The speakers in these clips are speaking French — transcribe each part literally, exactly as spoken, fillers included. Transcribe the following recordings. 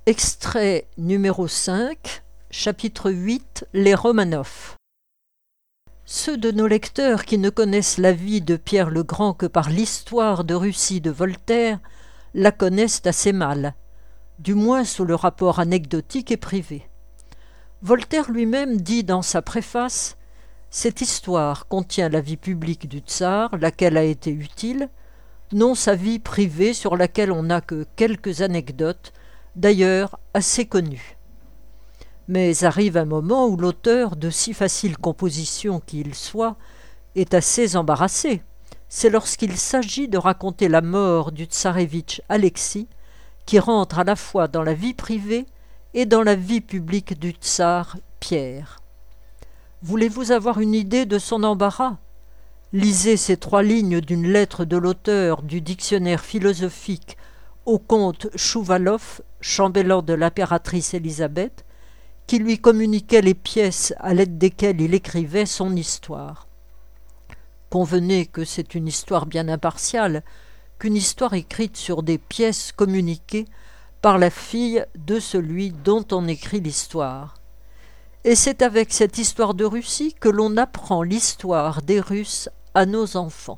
Extrait numéro cinq, chapitre huit, Les Romanov. Ceux de nos lecteurs qui ne connaissent la vie de Pierre le Grand que par l'histoire de Russie de Voltaire la connaissent assez mal, du moins sous le rapport anecdotique et privé. Voltaire lui-même dit dans sa préface « Cette histoire contient la vie publique du tsar, laquelle a été utile, non sa vie privée sur laquelle on n'a que quelques anecdotes, d'ailleurs assez connues. » Mais arrive un moment où l'auteur, de si facile composition qu'il soit, est assez embarrassé. C'est lorsqu'il s'agit de raconter la mort du tsarévitch Alexis, qui rentre à la fois dans la vie privée et dans la vie publique du tsar Pierre. Voulez-vous avoir une idée de son embarras ? Lisez ces trois lignes d'une lettre de l'auteur du dictionnaire philosophique au comte Chouvalov, chambellan de l'impératrice Élisabeth, qui lui communiquait les pièces à l'aide desquelles il écrivait son histoire. Convenez que c'est une histoire bien impartiale, qu'une histoire écrite sur des pièces communiquées par la fille de celui dont on écrit l'histoire. Et c'est avec cette histoire de Russie que l'on apprend l'histoire des Russes à nos enfants.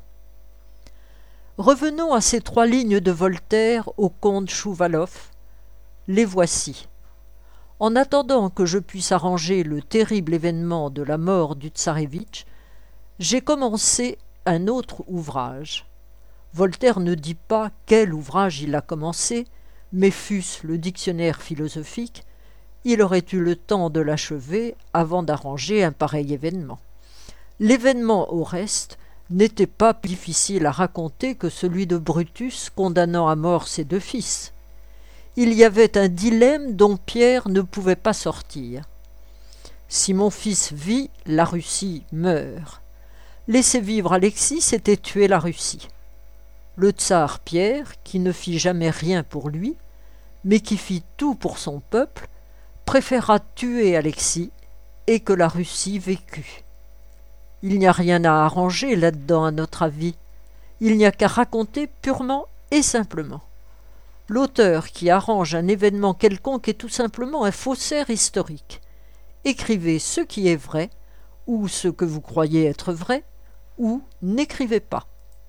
Revenons à ces trois lignes de Voltaire au comte Chouvalov. Les voici. En attendant que je puisse arranger le terrible événement de la mort du tsarévitch, j'ai commencé un autre ouvrage. Voltaire ne dit pas quel ouvrage il a commencé, mais fût-ce le dictionnaire philosophique, il aurait eu le temps de l'achever avant d'arranger un pareil événement. L'événement, au reste, n'était pas plus difficile à raconter que celui de Brutus condamnant à mort ses deux fils. Il y avait un dilemme dont Pierre ne pouvait pas sortir. Si mon fils vit, la Russie meurt. Laisser vivre Alexis, c'était tuer la Russie. Le tsar Pierre, qui ne fit jamais rien pour lui, mais qui fit tout pour son peuple, préféra tuer Alexis et que la Russie vécût. Il n'y a rien à arranger là-dedans, à notre avis. Il n'y a qu'à raconter purement et simplement. L'auteur qui arrange un événement quelconque est tout simplement un faussaire historique. Écrivez ce qui est vrai, ou ce que vous croyez être vrai, ou n'écrivez pas.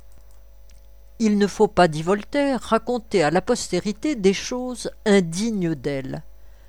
Il ne faut pas, dit Voltaire, raconter à la postérité des choses indignes d'elle.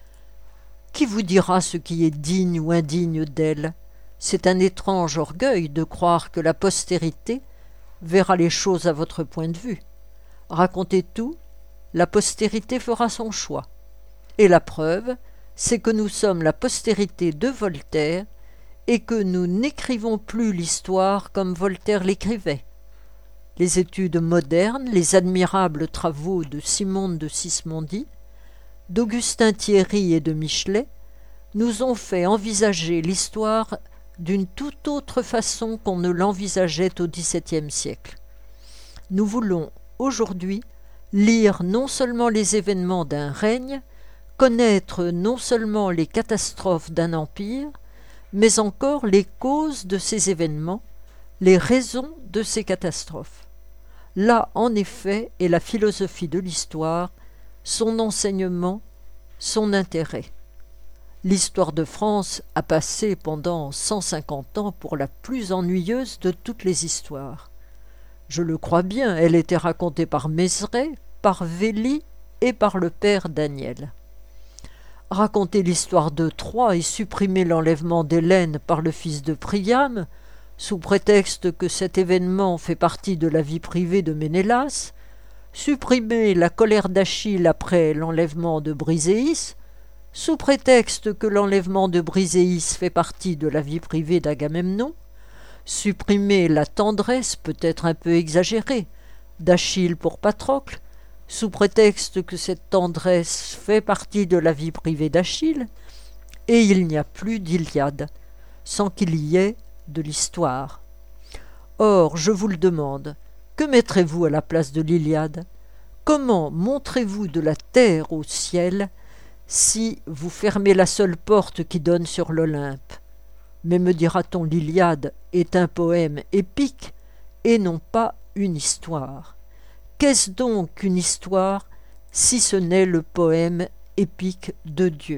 Qui vous dira ce qui est digne ou indigne d'elle ? C'est un étrange orgueil de croire que la postérité verra les choses à votre point de vue. Racontez tout, la postérité fera son choix. Et la preuve, c'est que nous sommes la postérité de Voltaire et que nous n'écrivons plus l'histoire comme Voltaire l'écrivait. Les études modernes, les admirables travaux de Simon de Sismondi, d'Augustin Thierry et de Michelet nous ont fait envisager l'histoire d'une toute autre façon qu'on ne l'envisageait au dix-septième siècle. Nous voulons aujourd'hui lire non seulement les événements d'un règne, connaître non seulement les catastrophes d'un empire, mais encore les causes de ces événements, les raisons de ces catastrophes. Là, en effet, est la philosophie de l'histoire, son enseignement, son intérêt. L'histoire de France a passé pendant cent cinquante ans pour la plus ennuyeuse de toutes les histoires. Je le crois bien, elle était racontée par Mézeray, par Vély et par le père Daniel. Raconter l'histoire de Troie et supprimer l'enlèvement d'Hélène par le fils de Priam, sous prétexte que cet événement fait partie de la vie privée de Ménélas, supprimer la colère d'Achille après l'enlèvement de Briséis, sous prétexte que l'enlèvement de Briséis fait partie de la vie privée d'Agamemnon, supprimer la tendresse, peut-être un peu exagérée, d'Achille pour Patrocle, sous prétexte que cette tendresse fait partie de la vie privée d'Achille, et il n'y a plus d'Iliade, sans qu'il y ait de l'histoire. Or, je vous le demande, que mettrez-vous à la place de l'Iliade ? Comment montrez-vous de la terre au ciel si vous fermez la seule porte qui donne sur l'Olympe ? Mais me dira-t-on, l'Iliade est un poème épique et non pas une histoire. Qu'est-ce donc qu'une histoire si ce n'est le poème épique de Dieu.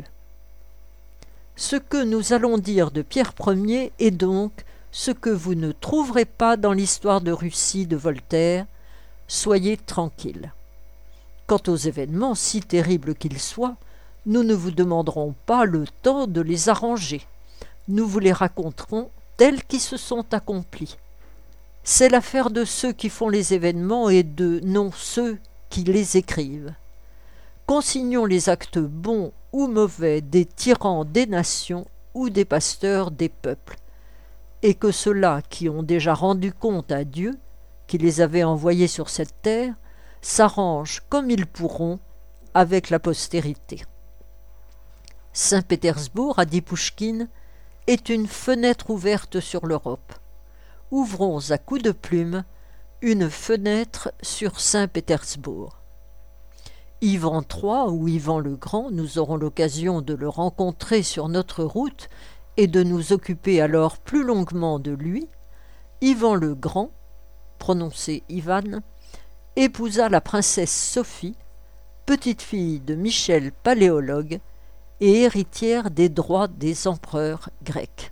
Ce que nous allons dire de Pierre Ier est donc ce que vous ne trouverez pas dans l'histoire de Russie de Voltaire. Soyez tranquilles. Quant aux événements, si terribles qu'ils soient, nous ne vous demanderons pas le temps de les arranger. Nous vous les raconterons tels qu'ils se sont accomplis. C'est l'affaire de ceux qui font les événements et de non ceux qui les écrivent. Consignons les actes bons ou mauvais des tyrans des nations ou des pasteurs des peuples, et que ceux-là qui ont déjà rendu compte à Dieu, qui les avait envoyés sur cette terre, s'arrangent comme ils pourront avec la postérité. Saint-Pétersbourg, a dit Pouchkine, est une fenêtre ouverte sur l'Europe. Ouvrons à coups de plume une fenêtre sur Saint-Pétersbourg. Ivan trois ou Ivan le Grand, nous aurons l'occasion de le rencontrer sur notre route et de nous occuper alors plus longuement de lui. Ivan le Grand, prononcé Ivan, épousa la princesse Sophie, petite-fille de Michel Paléologue et héritière des droits des empereurs grecs.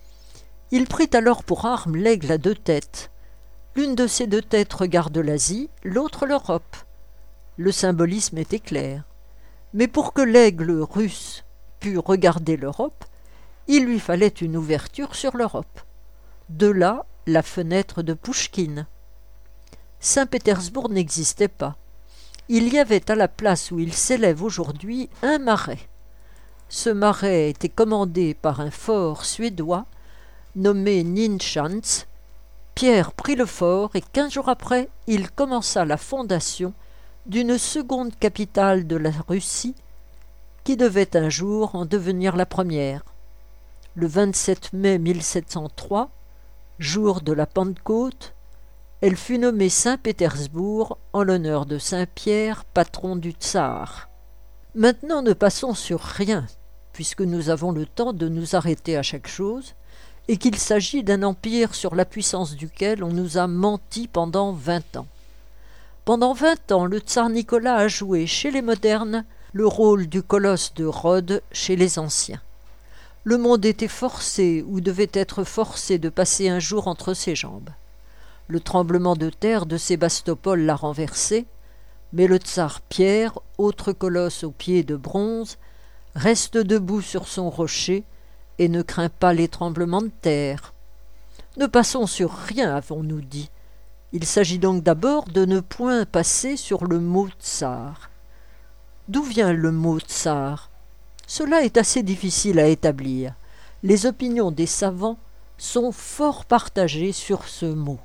Il prit alors pour arme l'aigle à deux têtes. L'une de ces deux têtes regarde l'Asie, l'autre l'Europe. Le symbolisme était clair. Mais pour que l'aigle russe pût regarder l'Europe, il lui fallait une ouverture sur l'Europe. De là, la fenêtre de Pouchkine. Saint-Pétersbourg n'existait pas. Il y avait à la place où il s'élève aujourd'hui un marais. Ce marais était commandé par un fort suédois nommé Nynchans. Pierre prit le fort et quinze jours après, il commença la fondation d'une seconde capitale de la Russie qui devait un jour en devenir la première. Le vingt-sept mai mille sept cent trois, jour de la Pentecôte, elle fut nommée Saint-Pétersbourg en l'honneur de Saint-Pierre, patron du tsar. Maintenant ne passons sur rien, puisque nous avons le temps de nous arrêter à chaque chose, et qu'il s'agit d'un empire sur la puissance duquel on nous a menti pendant vingt ans. Pendant vingt ans, le tsar Nicolas a joué chez les modernes le rôle du colosse de Rhodes chez les anciens. Le monde était forcé ou devait être forcé de passer un jour entre ses jambes. Le tremblement de terre de Sébastopol l'a renversé, mais le tsar Pierre, autre colosse aux pieds de bronze, reste debout sur son rocher et ne craint pas les tremblements de terre. Ne passons sur rien, avons-nous dit. Il s'agit donc d'abord de ne point passer sur le mot tsar. D'où vient le mot tsar? Cela est assez difficile à établir. Les opinions des savants sont fort partagées sur ce mot.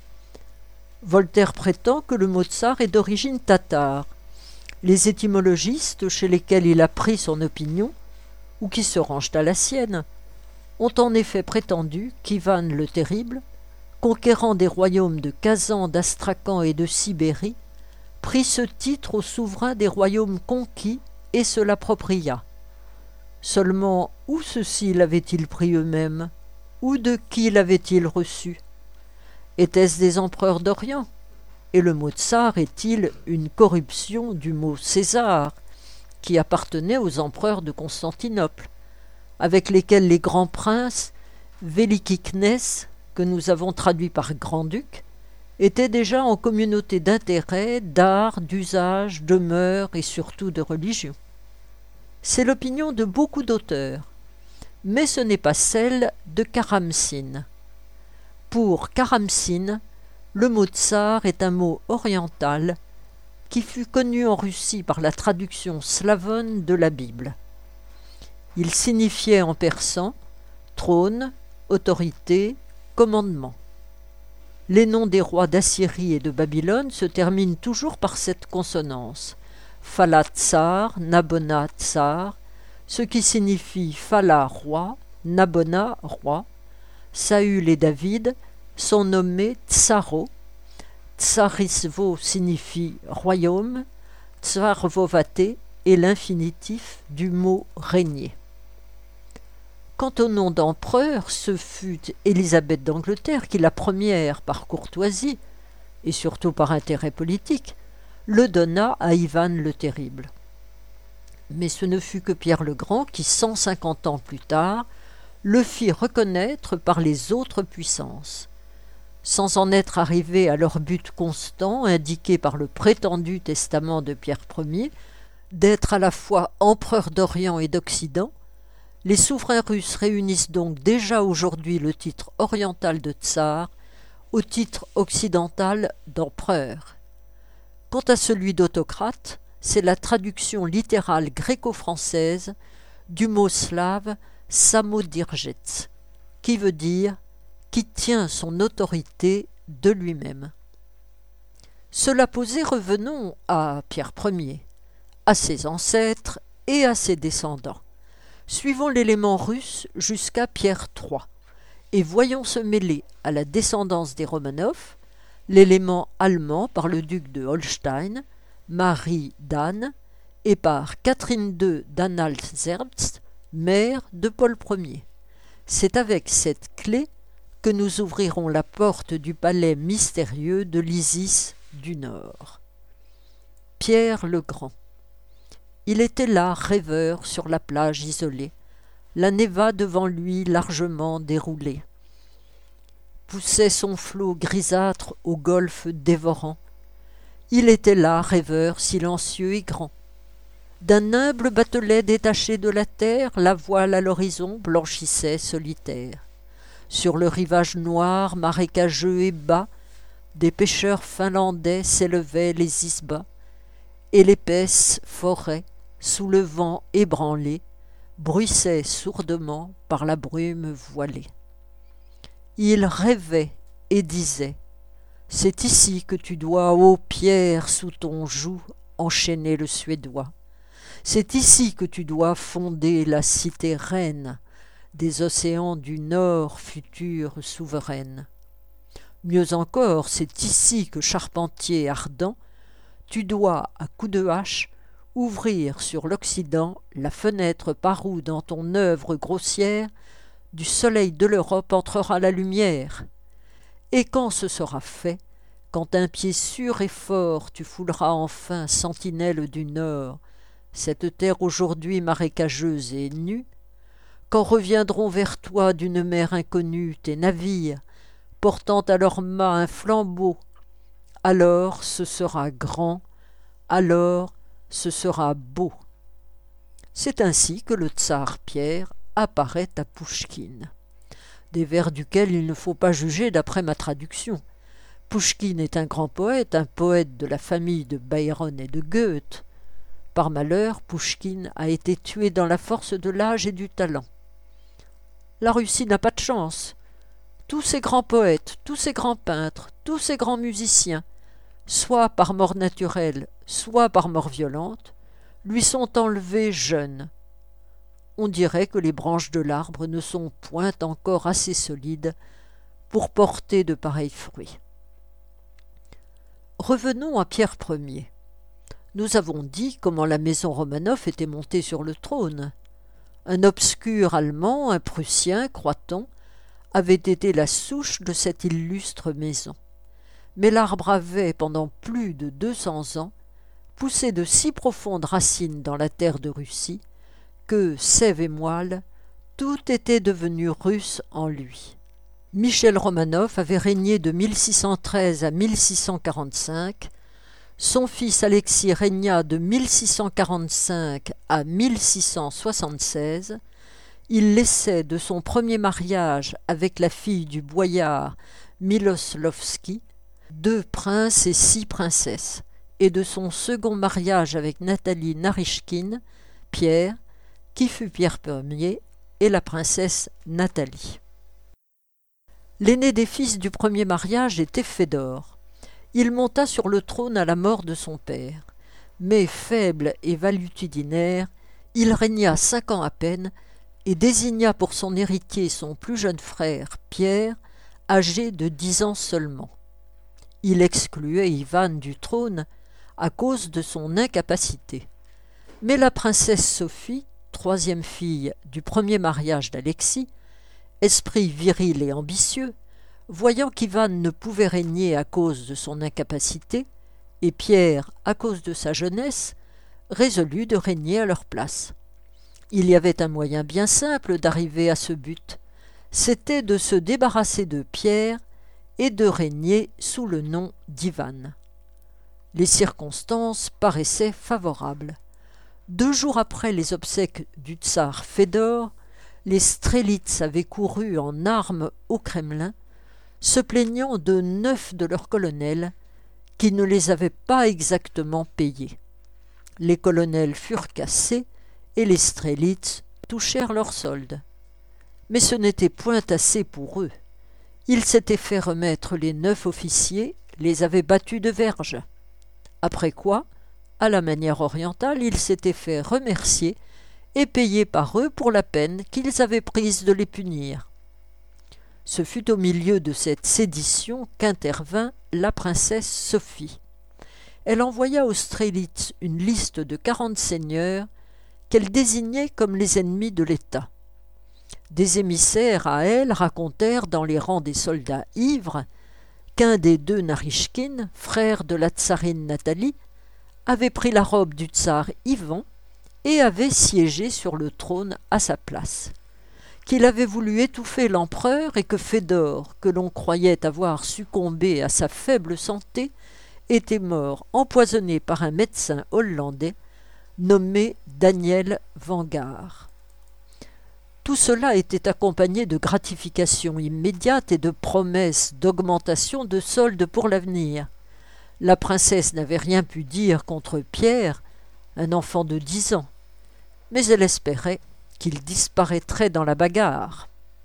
Voltaire prétend que le mot tsar est d'origine tatare. Les étymologistes, chez lesquels il a pris son opinion, ou qui se rangent à la sienne, ont en effet prétendu qu'Ivan le Terrible, conquérant des royaumes de Kazan, d'Astrakhan et de Sibérie, prit ce titre au souverain des royaumes conquis et se l'appropria. Seulement, où ceux-ci l'avaient-ils pris eux-mêmes? Ou de qui l'avaient-ils reçu? Étaient-ce des empereurs d'Orient? Et le mot tsar est-il une corruption du mot César, qui appartenait aux empereurs de Constantinople, avec lesquels les grands princes, Velikiknès, que nous avons traduit par grand-duc, étaient déjà en communauté d'intérêts, d'art, d'usage, de mœurs et surtout de religion. C'est l'opinion de beaucoup d'auteurs, mais ce n'est pas celle de Karamzine. Pour Karamzine, le mot tsar est un mot oriental qui fut connu en Russie par la traduction slavone de la Bible. Il signifiait en persan trône, autorité, commandement. Les noms des rois d'Assyrie et de Babylone se terminent toujours par cette consonance, Phala tsar, Nabona tsar, ce qui signifie Phala roi, Nabona roi. Saül et David sont nommés tsaro. Tsarisvo signifie royaume, tsarvovate est l'infinitif du mot régner. Quant au nom d'empereur, ce fut Élisabeth d'Angleterre qui, la première par courtoisie et surtout par intérêt politique, le donna à Ivan le Terrible. Mais ce ne fut que Pierre le Grand qui, cent cinquante ans plus tard, le fit reconnaître par les autres puissances. Sans en être arrivé à leur but constant, indiqué par le prétendu testament de Pierre Ier, d'être à la fois empereur d'Orient et d'Occident, les souverains russes réunissent donc déjà aujourd'hui le titre oriental de tsar au titre occidental d'empereur. Quant à celui d'autocrate, c'est la traduction littérale gréco-française du mot slave samodirjets, qui veut dire « qui tient son autorité de lui-même ». Cela posé, revenons à Pierre Ier, à ses ancêtres et à ses descendants. Suivons l'élément russe jusqu'à Pierre trois, et voyons se mêler à la descendance des Romanov l'élément allemand par le duc de Holstein, Marie d'Anne, et par Catherine deux d'Anhalt-Zerbst, mère de Paul Ier. C'est avec cette clé que nous ouvrirons la porte du palais mystérieux de l'Isis du Nord. Pierre le Grand. Il était là, rêveur, sur la plage isolée, la Neva devant lui largement déroulée. Poussait son flot grisâtre au golfe dévorant. Il était là, rêveur, silencieux et grand. D'un humble batelet détaché de la terre, la voile à l'horizon blanchissait solitaire. Sur le rivage noir, marécageux et bas, des pêcheurs finlandais s'élevaient les isbas, et l'épaisse forêt, sous le vent ébranlé, bruissait sourdement par la brume voilée. Il rêvait et disait « C'est ici que tu dois, ô Pierre, sous ton joug, enchaîner le Suédois. C'est ici que tu dois fonder la cité reine des océans du Nord, future souveraine. Mieux encore, c'est ici que, charpentier ardent, tu dois, à coups de hache, ouvrir sur l'Occident la fenêtre par où, dans ton œuvre grossière, du soleil de l'Europe entrera la lumière. Et quand ce sera fait, quand un pied sûr et fort tu fouleras enfin, sentinelle du Nord, cette terre aujourd'hui marécageuse et nue, quand reviendront vers toi d'une mer inconnue tes navires, portant à leurs mâts un flambeau, alors ce sera grand, alors ce sera beau. C'est ainsi que le tsar Pierre apparaît à Pouchkine, des vers duquel il ne faut pas juger d'après ma traduction. Pouchkine est un grand poète, un poète de la famille de Byron et de Goethe. Par malheur, Pouchkine a été tué dans la force de l'âge et du talent. La Russie n'a pas de chance. Tous ces grands poètes, tous ces grands peintres, tous ces grands musiciens, soit par mort naturelle, soit par mort violente, lui sont enlevés jeunes. On dirait que les branches de l'arbre ne sont point encore assez solides pour porter de pareils fruits. Revenons à Pierre Ier. Nous avons dit comment la maison Romanov était montée sur le trône. Un obscur Allemand, un Prussien, croit-on, avait été la souche de cette illustre maison. Mais l'arbre avait, pendant plus de deux cents ans, poussé de si profondes racines dans la terre de Russie que, sève et moelle, tout était devenu russe en lui. Michel Romanov avait régné de mille six cent treize à mille six cent quarante-cinq, son fils Alexis régna de mille six cent quarante-cinq à mille six cent soixante-seize. Il laissait de son premier mariage avec la fille du boyard Miloslavski deux princes et six princesses, et de son second mariage avec Nathalie Narishkine, Pierre, qui fut Pierre Ier, et la princesse Nathalie. L'aîné des fils du premier mariage était Fédor. Il monta sur le trône à la mort de son père, mais faible et valutudinaire, il régna cinq ans à peine et désigna pour son héritier son plus jeune frère, Pierre, âgé de dix ans seulement. Il excluait Ivan du trône à cause de son incapacité. Mais la princesse Sophie, troisième fille du premier mariage d'Alexis, esprit viril et ambitieux, voyant qu'Ivan ne pouvait régner à cause de son incapacité, et Pierre à cause de sa jeunesse, résolut de régner à leur place. Il y avait un moyen bien simple d'arriver à ce but, c'était de se débarrasser de Pierre et de régner sous le nom d'Ivan. Les circonstances paraissaient favorables. Deux jours après les obsèques du tsar Fédor, les Strélitz avaient couru en armes au Kremlin, se plaignant de neuf de leurs colonels qui ne les avaient pas exactement payés. Les colonels furent cassés et les Strélitz touchèrent leur solde. Mais ce n'était point assez pour eux. Ils s'étaient fait remettre les neuf officiers, les avaient battus de verge. Après quoi, à la manière orientale, ils s'étaient fait remercier et payer par eux pour la peine qu'ils avaient prise de les punir. Ce fut au milieu de cette sédition qu'intervint la princesse Sophie. Elle envoya aux Strélitz une liste de quarante seigneurs qu'elle désignait comme les ennemis de l'État. Des émissaires à elle racontèrent dans les rangs des soldats ivres qu'un des deux Narishkin, frère de la tsarine Nathalie, avait pris la robe du tsar Ivan et avait siégé sur le trône à sa place, qu'il avait voulu étouffer l'empereur et que Fédor, que l'on croyait avoir succombé à sa faible santé, était mort empoisonné par un médecin hollandais nommé Daniel Vanguard. Tout cela était accompagné de gratifications immédiates et de promesses d'augmentation de soldes pour l'avenir. La princesse n'avait rien pu dire contre Pierre, un enfant de dix ans, mais elle espérait qu'il disparaîtrait dans la bagarre.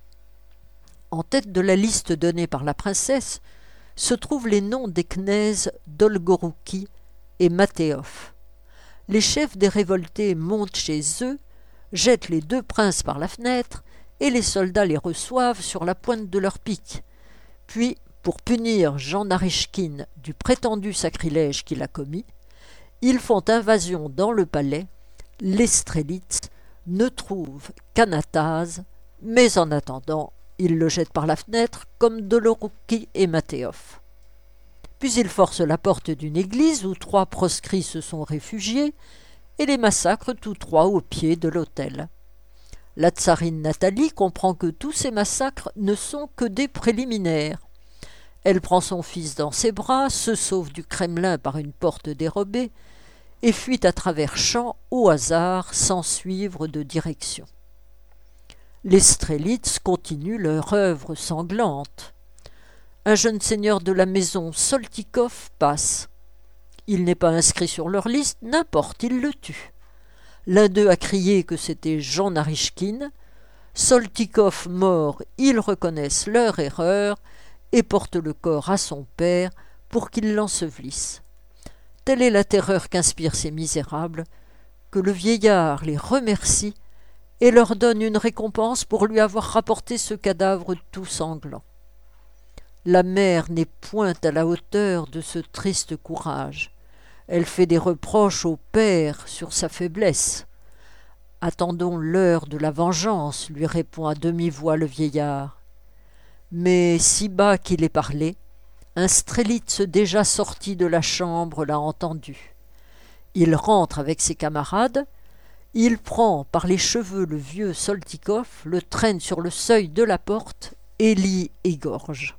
En tête de la liste donnée par la princesse se trouvent les noms des knezs Dolgorouki et Matéof. Les chefs des révoltés montent chez eux, jettent les deux princes par la fenêtre, et les soldats les reçoivent sur la pointe de leurs piques. Puis, pour punir Jean Narishkin du prétendu sacrilège qu'il a commis, ils font invasion dans le palais. Les Strélitz ne trouvent qu'Anatase, mais en attendant, ils le jettent par la fenêtre comme Dolgorouki et Matéof. Puis ils forcent la porte d'une église où trois proscrits se sont réfugiés et les massacrent tous trois au pied de l'autel. La tsarine Nathalie comprend que tous ces massacres ne sont que des préliminaires. Elle prend son fils dans ses bras, se sauve du Kremlin par une porte dérobée et fuit à travers champs au hasard sans suivre de direction. Les Strélitz continuent leur œuvre sanglante. Un jeune seigneur de la maison Soltikov passe. Il n'est pas inscrit sur leur liste, n'importe, ils le tuent. L'un d'eux a crié que c'était Jean Narishkin. Soltikov mort, ils reconnaissent leur erreur et portent le corps à son père pour qu'il l'ensevelisse. Telle est la terreur qu'inspirent ces misérables, que le vieillard les remercie et leur donne une récompense pour lui avoir rapporté ce cadavre tout sanglant. La mère n'est point à la hauteur de ce triste courage. Elle fait des reproches au père sur sa faiblesse. « Attendons l'heure de la vengeance, lui répond à demi-voix le vieillard. Mais si bas qu'il ait parlé, un Strélitz déjà sorti de la chambre l'a entendu. Il rentre avec ses camarades, il prend par les cheveux le vieux Soltikov, le traîne sur le seuil de la porte et l'y égorge.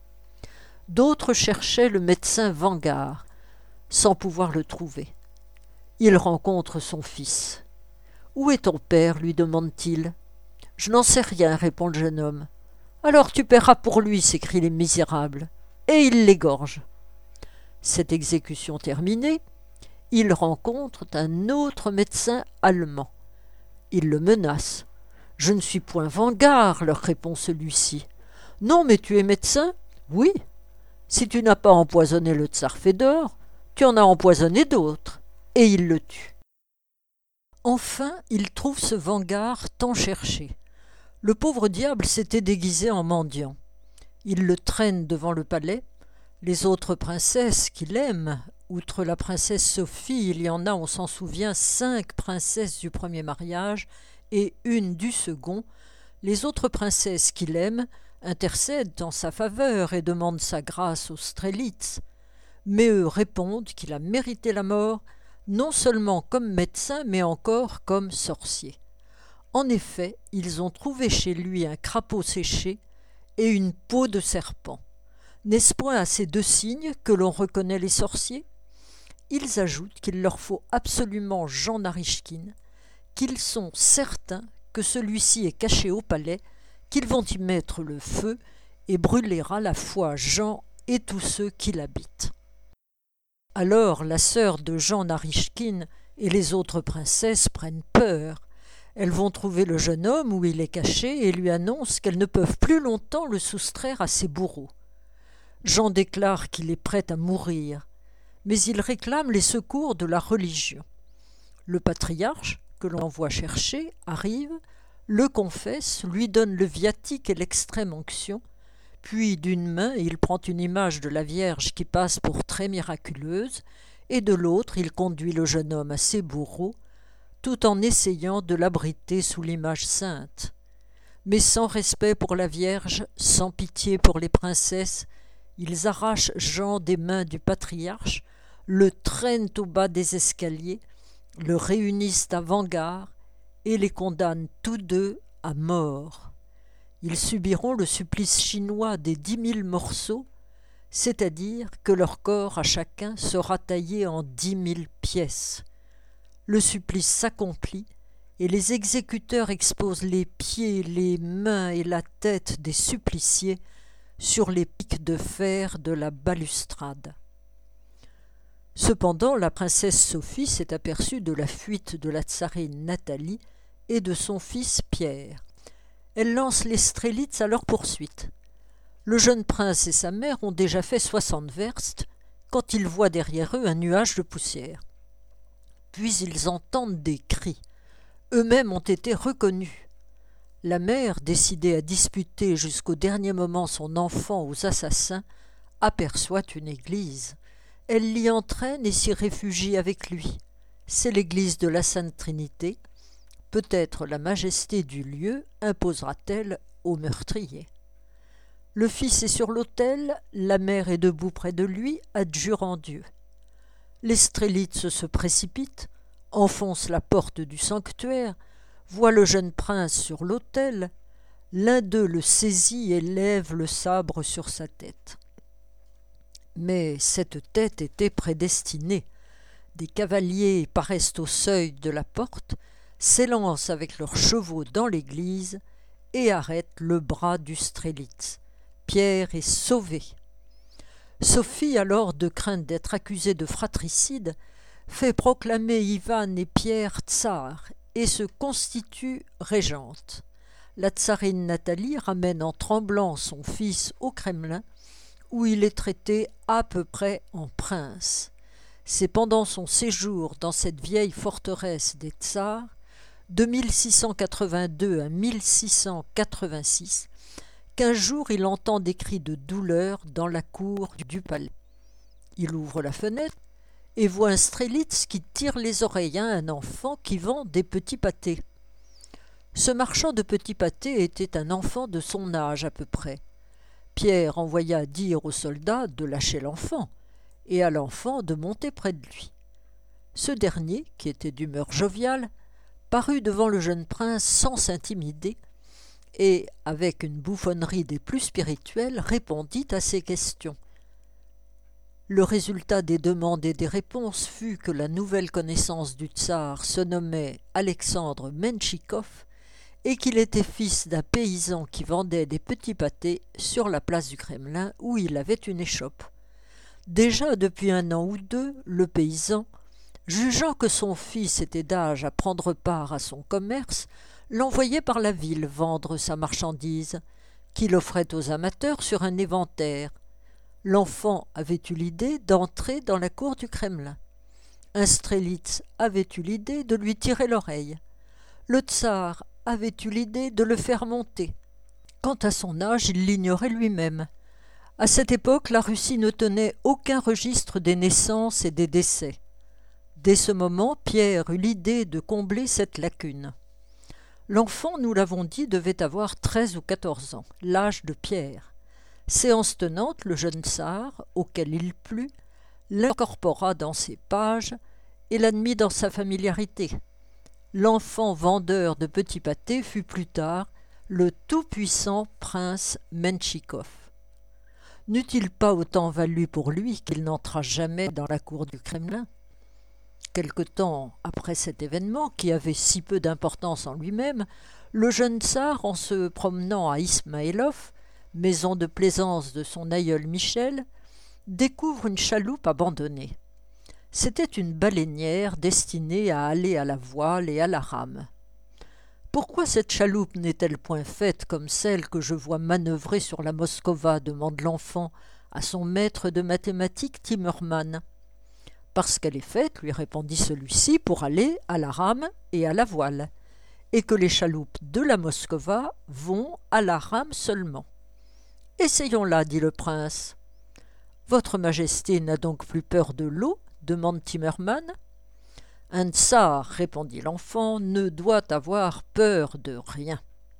D'autres cherchaient le médecin Vanguard, sans pouvoir le trouver. Il rencontre son fils. « Où est ton père ?» lui demande-t-il. « Je n'en sais rien, répond le jeune homme. « Alors tu paieras pour lui, s'écrient les misérables. » Et il l'égorge. Cette exécution terminée, il rencontre un autre médecin allemand. Il le menace. « Je ne suis point Vanguard, leur répond celui-ci. « Non, mais tu es médecin ?»« Oui. Si tu n'as pas empoisonné le tsar Fédor, tu en as empoisonné d'autres. » Et il le tue. Enfin, il trouve ce Vanguard tant cherché. Le pauvre diable s'était déguisé en mendiant. Il le traîne devant le palais. Les autres princesses qu'il aime, outre la princesse Sophie, il y en a, on s'en souvient, cinq princesses du premier mariage et une du second. Les autres princesses qu'il aime intercèdent en sa faveur et demandent sa grâce aux Strélitz. Mais eux répondent qu'il a mérité la mort non seulement comme médecin, mais encore comme sorcier. En effet, ils ont trouvé chez lui un crapaud séché et une peau de serpent. N'est-ce point à ces deux signes que l'on reconnaît les sorciers? Ils ajoutent qu'il leur faut absolument Jean Narychkine, qu'ils sont certains que celui-ci est caché au palais, qu'ils vont y mettre le feu et brûler à la fois Jean et tous ceux qui l'habitent. Alors la sœur de Jean Narychkine et les autres princesses prennent peur. Elles vont trouver le jeune homme où il est caché et lui annoncent qu'elles ne peuvent plus longtemps le soustraire à ses bourreaux. Jean déclare qu'il est prêt à mourir, mais il réclame les secours de la religion. Le patriarche, que l'on envoie chercher, arrive, le confesse, lui donne le viatique et l'extrême onction, puis d'une main il prend une image de la Vierge qui passe pour très miraculeuse, et de l'autre il conduit le jeune homme à ses bourreaux, tout en essayant de l'abriter sous l'image sainte. Mais sans respect pour la Vierge, sans pitié pour les princesses, ils arrachent Jean des mains du patriarche, le traînent au bas des escaliers, le réunissent à Vanguard et les condamnent tous deux à mort. Ils subiront le supplice chinois des dix mille morceaux, c'est-à-dire que leur corps à chacun sera taillé en dix mille pièces. Le supplice s'accomplit et les exécuteurs exposent les pieds, les mains et la tête des suppliciés sur les pics de fer de la balustrade. Cependant, la princesse Sophie s'est aperçue de la fuite de la tsarine Nathalie et de son fils Pierre. Elle lance les Strelitz à leur poursuite. Le jeune prince et sa mère ont déjà fait soixante verstes quand ils voient derrière eux un nuage de poussière. Puis ils entendent des cris. Eux-mêmes ont été reconnus. La mère, décidée à disputer jusqu'au dernier moment son enfant aux assassins, aperçoit une église. Elle l'y entraîne et s'y réfugie avec lui. C'est l'église de la Sainte Trinité. Peut-être la majesté du lieu imposera-t-elle au meurtrier. Le fils est sur l'autel, la mère est debout près de lui, adjurant Dieu. Les Strelitz se précipitent, enfoncent la porte du sanctuaire, voient le jeune prince sur l'autel. L'un d'eux le saisit et lève le sabre sur sa tête. Mais cette tête était prédestinée. Des cavaliers paraissent au seuil de la porte, s'élancent avec leurs chevaux dans l'église et arrêtent le bras du Strelitz. Pierre est sauvé. Sophie, alors de crainte d'être accusée de fratricide, fait proclamer Ivan et Pierre tsars et se constitue régente. La tsarine Nathalie ramène en tremblant son fils au Kremlin, où il est traité à peu près en prince. C'est pendant son séjour dans cette vieille forteresse des tsars, de mille six cent quatre-vingt-deux à mille six cent quatre-vingt-six, qu'un jour il entend des cris de douleur dans la cour du palais. Il ouvre la fenêtre et voit un Strelitz qui tire les oreilles à un enfant qui vend des petits pâtés. Ce marchand de petits pâtés était un enfant de son âge à peu près. Pierre envoya dire aux soldats de lâcher l'enfant, et à l'enfant de monter près de lui. Ce dernier, qui était d'humeur joviale, parut devant le jeune prince sans s'intimider, et, avec une bouffonnerie des plus spirituelles, répondit à ses questions. Le résultat des demandes et des réponses fut que la nouvelle connaissance du tsar se nommait Alexandre Menchikov et qu'il était fils d'un paysan qui vendait des petits pâtés sur la place du Kremlin où il avait une échoppe. Déjà depuis un an ou deux, le paysan, jugeant que son fils était d'âge à prendre part à son commerce, l'envoyait par la ville vendre sa marchandise, qu'il offrait aux amateurs sur un éventaire. L'enfant avait eu l'idée d'entrer dans la cour du Kremlin. Un Strelitz avait eu l'idée de lui tirer l'oreille. Le tsar avait eu l'idée de le faire monter. Quant à son âge, il l'ignorait lui-même. À cette époque, la Russie ne tenait aucun registre des naissances et des décès. Dès ce moment, Pierre eut l'idée de combler cette lacune. L'enfant, nous l'avons dit, devait avoir treize ou quatorze ans, l'âge de Pierre. Séance tenante, le jeune tsar, auquel il plut, l'incorpora dans ses pages et l'admit dans sa familiarité. L'enfant vendeur de petits pâtés fut plus tard le tout-puissant prince Menchikov. N'eût-il pas autant valu pour lui qu'il n'entra jamais dans la cour du Kremlin? Quelque temps après cet événement, qui avait si peu d'importance en lui-même, le jeune tsar, en se promenant à Ismailov, maison de plaisance de son aïeul Michel, découvre une chaloupe abandonnée. C'était une baleinière destinée à aller à la voile et à la rame. Pourquoi cette chaloupe n'est-elle point faite comme celle que je vois manœuvrer sur la Moskova, demande l'enfant à son maître de mathématiques Timmerman. Parce qu'elle est faite, lui répondit celui-ci, pour aller à la rame et à la voile, et que les chaloupes de la Moskova vont à la rame seulement. Essayons-la, dit le prince. Votre Majesté n'a donc plus peur de l'eau, demande Timmerman. Un tsar, répondit l'enfant, ne doit avoir peur de rien.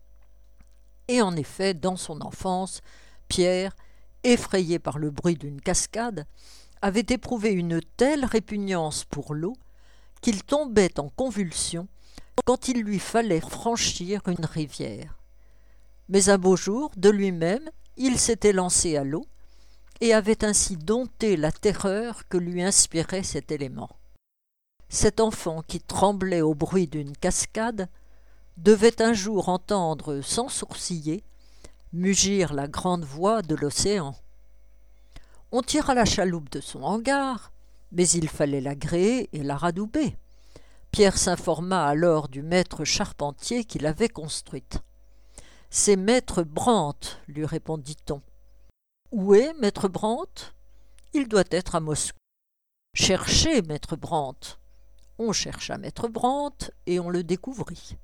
Et en effet, dans son enfance, Pierre, effrayé par le bruit d'une cascade, avait éprouvé une telle répugnance pour l'eau qu'il tombait en convulsions quand il lui fallait franchir une rivière. Mais un beau jour, de lui-même, il s'était lancé à l'eau et avait ainsi dompté la terreur que lui inspirait cet élément. Cet enfant qui tremblait au bruit d'une cascade devait un jour entendre sans sourciller mugir la grande voix de l'océan. On tira la chaloupe de son hangar, mais il fallait l'agréer et la radouber. Pierre s'informa alors du maître charpentier qui l'avait construite. « C'est maître Brandt, lui répondit-on. « Où est maître Brandt ? Il doit être à Moscou. »« Cherchez maître Brandt. » On chercha maître Brandt et on le découvrit.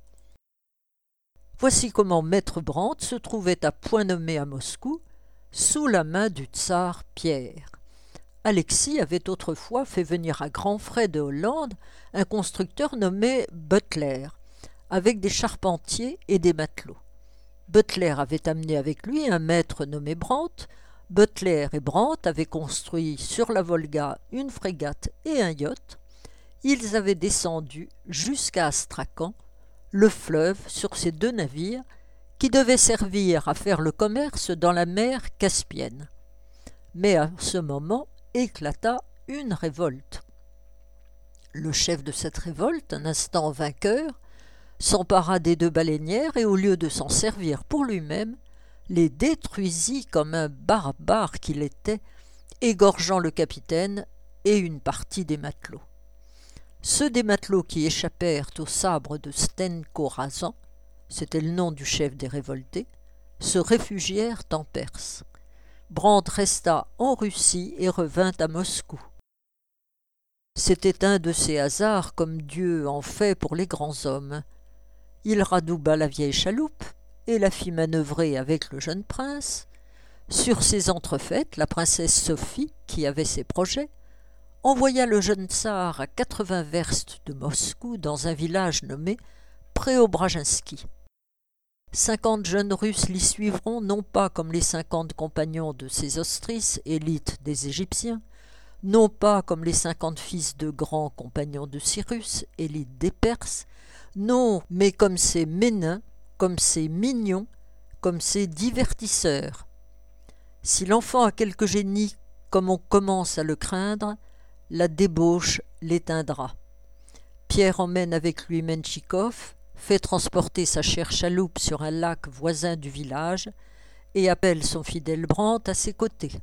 Voici comment maître Brandt se trouvait à point nommé à Moscou, sous la main du tsar Pierre. Alexis avait autrefois fait venir à grands frais de Hollande un constructeur nommé Butler, avec des charpentiers et des matelots. Butler avait amené avec lui un maître nommé Brandt. Butler et Brandt avaient construit sur la Volga une frégate et un yacht. Ils avaient descendu jusqu'à Astrakhan, le fleuve, sur ces deux navires, qui devaient servir à faire le commerce dans la mer Caspienne. Mais à ce moment éclata une révolte. Le chef de cette révolte, un instant vainqueur, s'empara des deux baleinières et au lieu de s'en servir pour lui-même, les détruisit comme un barbare qu'il était, égorgeant le capitaine et une partie des matelots. Ceux des matelots qui échappèrent au sabre de Stenko Razan, c'était le nom du chef des révoltés, se réfugièrent en Perse. Brandt resta en Russie et revint à Moscou. C'était un de ces hasards comme Dieu en fait pour les grands hommes. Il radouba la vieille chaloupe et la fit manœuvrer avec le jeune prince. Sur ces entrefaites, la princesse Sophie, qui avait ses projets, envoya le jeune tsar à quatre-vingts verstes de Moscou dans un village nommé Préobrajinsky. Cinquante jeunes Russes l'y suivront, non pas comme les cinquante compagnons de Sésostris, élite des Égyptiens, non pas comme les cinquante fils de grands compagnons de Cyrus, élite des Perses, non, mais comme ces Ménins, comme ces mignons, comme ces divertisseurs. Si l'enfant a quelque génie, comme on commence à le craindre, la débauche l'éteindra. Pierre emmène avec lui Menchikov, fait transporter sa chère chaloupe sur un lac voisin du village et appelle son fidèle Brandt à ses côtés.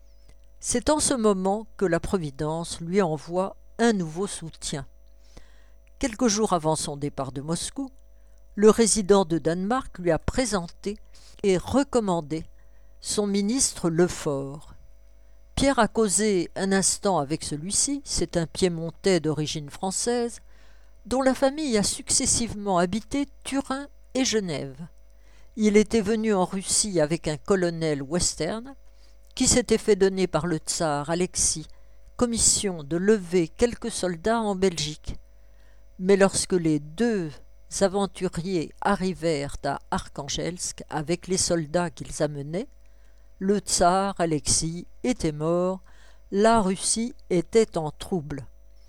C'est en ce moment que la Providence lui envoie un nouveau soutien. Quelques jours avant son départ de Moscou, le résident de Danemark lui a présenté et recommandé son ministre Lefort. Pierre a causé un instant avec celui-ci, c'est un Piémontais d'origine française, dont la famille a successivement habité Turin et Genève. Il était venu en Russie avec un colonel western qui s'était fait donner par le tsar Alexis commission de lever quelques soldats en Belgique. Mais lorsque les deux aventuriers arrivèrent à Arkhangelsk avec les soldats qu'ils amenaient, le tsar Alexis était mort, la Russie était en trouble.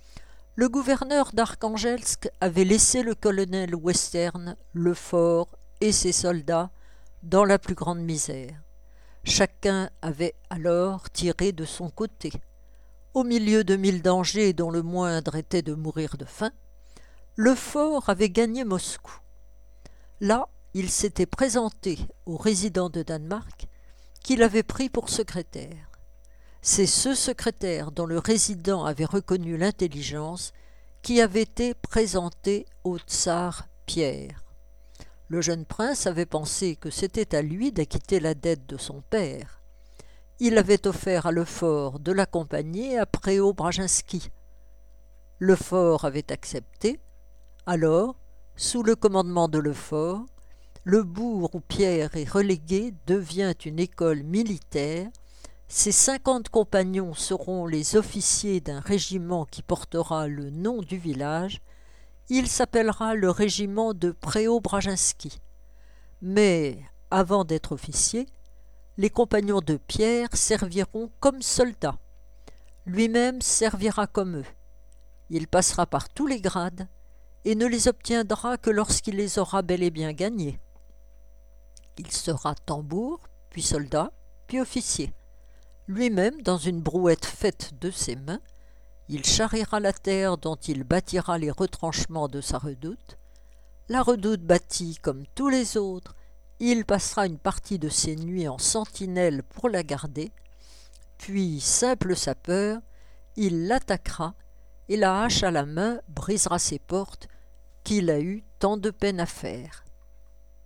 Le gouverneur d'Arkhangelsk avait laissé le colonel Western, le fort et ses soldats dans la plus grande misère. Chacun avait alors tiré de son côté. Au milieu de mille dangers dont le moindre était de mourir de faim, le fort avait gagné Moscou. Là, il s'était présenté au résident de Danemark, qu'il avait pris pour secrétaire. C'est ce secrétaire dont le résident avait reconnu l'intelligence qui avait été présenté au tsar Pierre. Le jeune prince avait pensé que c'était à lui d'acquitter la dette de son père. Il avait offert à Lefort de l'accompagner à Préobrajinski. Lefort avait accepté. Alors, sous le commandement de Lefort, le bourg où Pierre est relégué devient une école militaire. Ses cinquante compagnons seront les officiers d'un régiment qui portera le nom du village. Il s'appellera le régiment de Préobrajinski. Mais, avant d'être officiers, les compagnons de Pierre serviront comme soldats. Lui-même servira comme eux. Il passera par tous les grades et ne les obtiendra que lorsqu'il les aura bel et bien gagnés. Il sera tambour, puis soldat, puis officier. Lui-même, dans une brouette faite de ses mains, il charriera la terre dont il bâtira les retranchements de sa redoute. La redoute bâtie comme tous les autres, il passera une partie de ses nuits en sentinelle pour la garder, puis, simple sapeur, il l'attaquera et la hache à la main brisera ses portes qu'il a eu tant de peine à faire.